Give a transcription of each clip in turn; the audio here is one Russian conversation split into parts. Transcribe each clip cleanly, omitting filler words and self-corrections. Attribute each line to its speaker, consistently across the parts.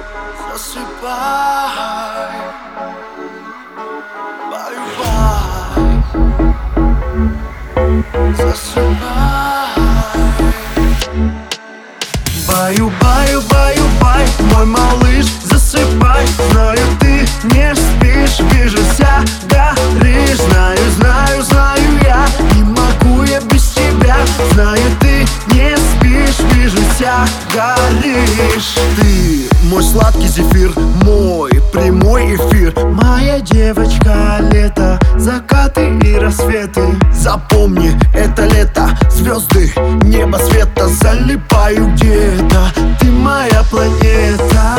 Speaker 1: Засыпай, бай-бай. Засыпай. Баю-баю-баю-бай, мой малыш, засыпай. Знаю, ты не спишь, вижу, вся горишь. Знаю, знаю, знаю, я не могу я без тебя. Знаю, ты не спишь, вижу, вся горишь. Ты мой сладкий зефир, мой прямой эфир. Моя девочка, лето, закаты и рассветы. Запомни, это лето, звезды, небо света. Залипаю где-то, ты моя планета.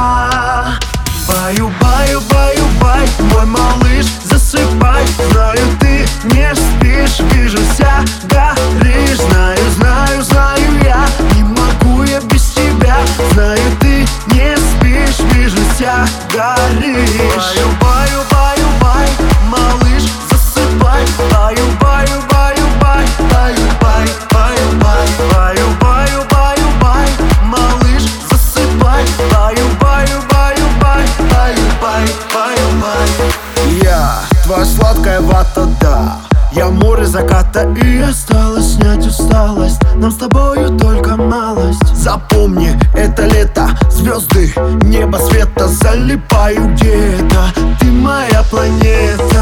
Speaker 1: Баю, баю, баю, бай, мой малыш, засыпай. Знаю, ты не спишь, вижу, вся горишь. Знаю, знаю, знаю, я не могу я без тебя. Знаю, ты не спишь, вижу, вся горишь. Баю, баю, баю, бай, малыш, засыпай. Баю, баю, баю, бай, баю, бай, баю, бай, баю, баю, баю, бай, малыш, засыпай. Баю, баю, баю, бай, баю, бай, баю, бай. Я твоя сладкая вата, да. Я море заката, и осталось снять усталость. Нам с тобою только малость. Запомни, это лето, звезды, небо света. Залипаю где-то, ты моя планета.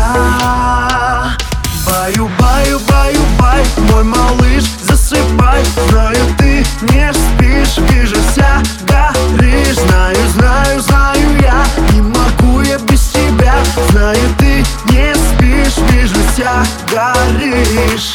Speaker 1: Баю, баю, баю, бай, мой малыш, засыпай. Знаю, ты не спишь, вижу, вся горишь. Знаю, знаю, знаю, я не могу я без тебя. Знаю, ты не спишь, вижу, вся горишь.